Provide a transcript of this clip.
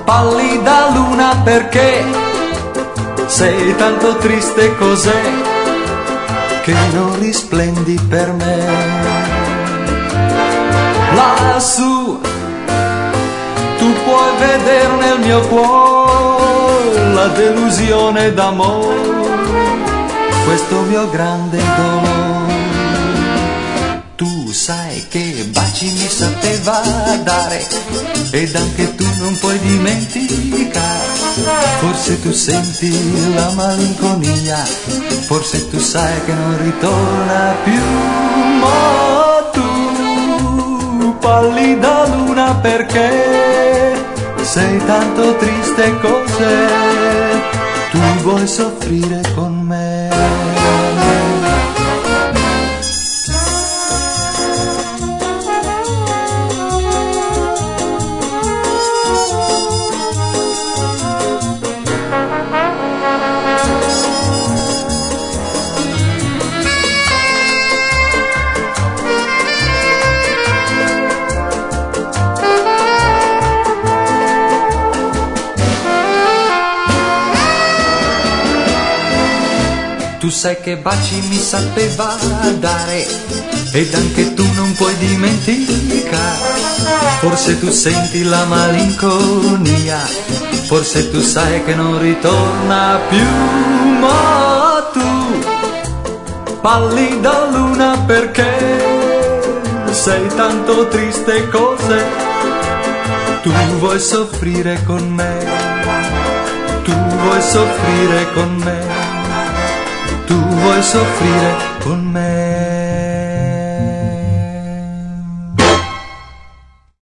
Pallida luna, perché sei tanto triste, cos'è che non risplendi per me? Lassù tu puoi vedere nel mio cuore la delusione d'amore, questo mio grande dolore. Tu sai che baci mi sapeva dare ed anche tu non puoi dimenticare. Forse tu senti la malinconia, forse tu sai che non ritorna più. Ma tu, pallida luna, perché sei tanto triste, cos'è? Tu vuoi soffrire con me? Tu sai che baci mi sapeva dare ed anche tu non puoi dimenticare. Forse tu senti la malinconia, forse tu sai che non ritorna più. Ma tu, pallida luna, perché sei tanto triste, cos'è? Tu vuoi soffrire con me, tu vuoi soffrire con me, tu vuoi soffrire con me.